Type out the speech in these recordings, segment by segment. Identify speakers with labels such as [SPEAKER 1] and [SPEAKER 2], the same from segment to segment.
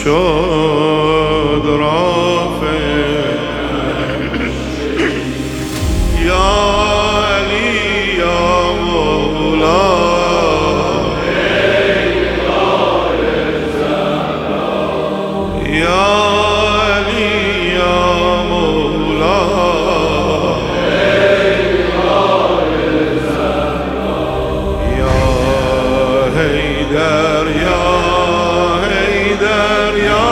[SPEAKER 1] شد رافع یا علی یا مولا یا علی یا مولا یا حیدر یا حیدر یا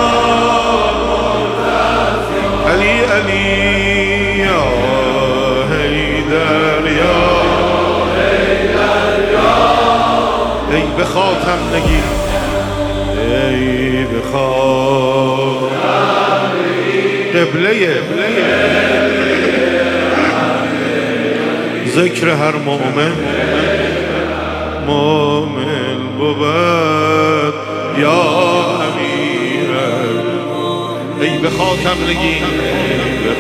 [SPEAKER 1] علی علی یا حیدر یا ای به خاتم نگیر ای به خاتم قبله ذکر هر مؤمن مؤمن بود یا امیر ای به خاکم نگین ای به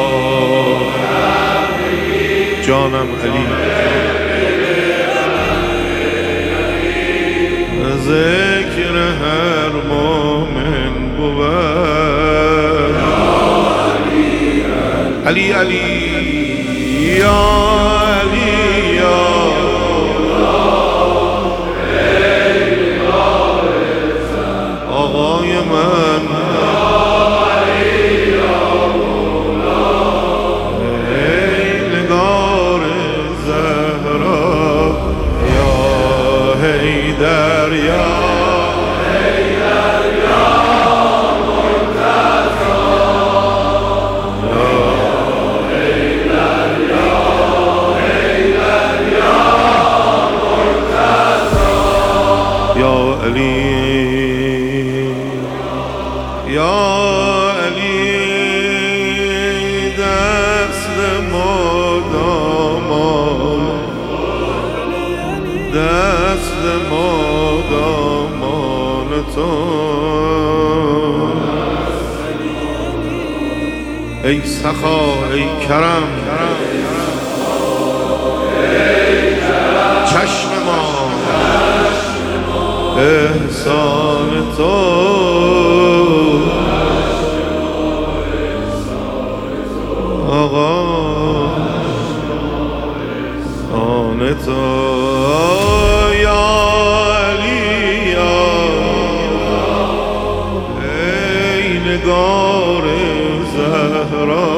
[SPEAKER 1] خاکم جانم علی ذکر هر مؤمن بود علی علی یا علی یا آقای من ای نگار زهرا یا حیدر یا یا علی دست مدامان دست مدامان تو ای سخا ای کرم چشم ما احسان تو آقا آن تو یا علی یا ای نگار زهرا